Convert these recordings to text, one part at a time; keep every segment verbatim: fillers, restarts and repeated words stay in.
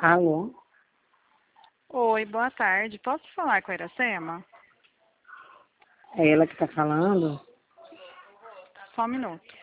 Alô? Oi, boa tarde. Posso falar com a Iracema? É ela que está falando? Só um minuto.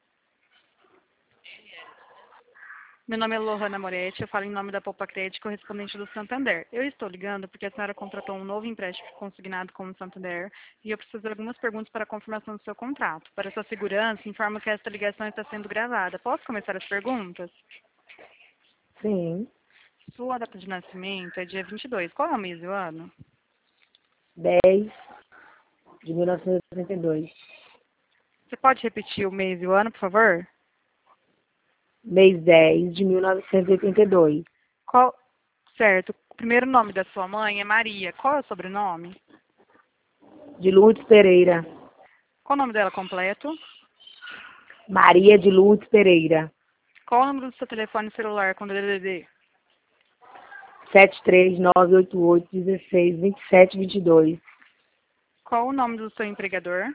Meu nome é Lohana Moretti, eu falo em nome da Poupa Crédito, correspondente do Santander. Eu estou ligando porque a senhora contratou um novo empréstimo consignado com o Santander e eu preciso de algumas perguntas para a confirmação do seu contrato. Para sua segurança, informo que esta ligação está sendo gravada. Posso começar as perguntas? Sim. Sua data de nascimento é dia vinte e dois. Qual é o mês e o ano? dez de mil novecentos e sessenta e dois. Você pode repetir o mês e o ano, por favor? Mês dez de mil novecentos e oitenta e dois. Qual... Certo. O primeiro nome da sua mãe é Maria. Qual é o sobrenome? De Lourdes Pereira. Qual o nome dela completo? Maria de Lourdes Pereira. Qual o número do seu telefone celular com D D D? sete três nove oito oito um seis dois sete dois dois. Qual o nome do seu empregador?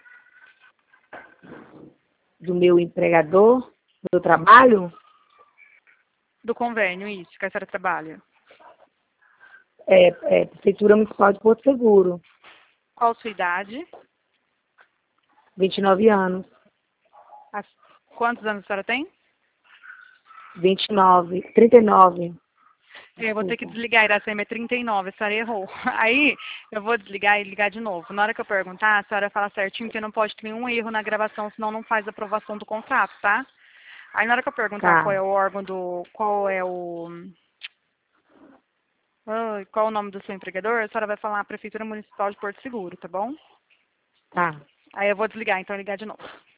Do meu empregador, do meu trabalho, Do convênio, isso, que a senhora trabalha. é, é Prefeitura Municipal de Porto Seguro. Qual a sua idade? vinte e nove anos. As... Quantos anos a senhora tem? vinte e nove. trinta e nove. Eu vou ter que Desculpa. desligar, Iracema é trinta e nove, a senhora errou. Aí eu vou desligar e ligar de novo. Na hora que eu perguntar, a senhora fala certinho, porque não pode ter nenhum erro na gravação, senão não faz a aprovação do contrato, tá? Aí na hora que eu perguntar qual Tá, é o órgão do... qual é o... ah, qual é o nome do seu empregador, a senhora vai falar a Prefeitura Municipal de Porto Seguro, tá bom? tá. Aí eu vou desligar, então ligar de novo.